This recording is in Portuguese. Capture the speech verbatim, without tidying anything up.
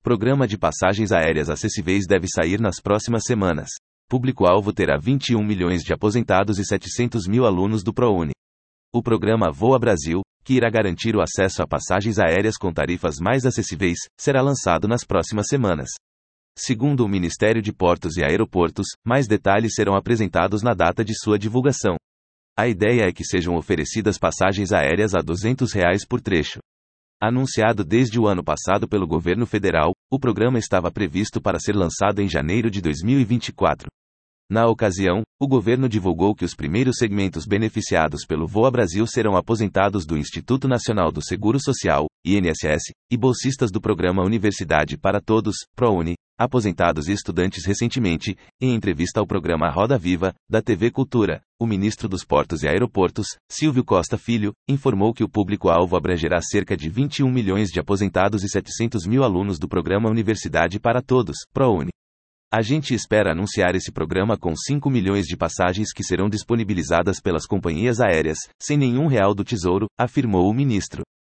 Programa de passagens aéreas acessíveis deve sair nas próximas semanas. Público-alvo terá vinte e um milhões de aposentados e setecentos mil alunos do ProUni. O programa Voa Brasil, que irá garantir o acesso a passagens aéreas com tarifas mais acessíveis, será lançado nas próximas semanas. Segundo o Ministério de Portos e Aeroportos, mais detalhes serão apresentados na data de sua divulgação. A ideia é que sejam oferecidas passagens aéreas a duzentos reais por trecho. Anunciado desde o ano passado pelo governo federal, o programa estava previsto para ser lançado em janeiro de dois mil e vinte e quatro. Na ocasião, o governo divulgou que os primeiros segmentos beneficiados pelo Voa Brasil serão aposentados do Instituto Nacional do Seguro Social, I N S S, e bolsistas do programa Universidade para Todos, ProUni, aposentados e estudantes. Recentemente, em entrevista ao programa Roda Viva, da T V Cultura, o ministro dos Portos e Aeroportos, Silvio Costa Filho, informou que o público-alvo abrangerá cerca de vinte e um milhões de aposentados e setecentos mil alunos do programa Universidade para Todos, ProUni. A gente espera anunciar esse programa com cinco milhões de passagens que serão disponibilizadas pelas companhias aéreas, sem nenhum real do Tesouro, afirmou o ministro.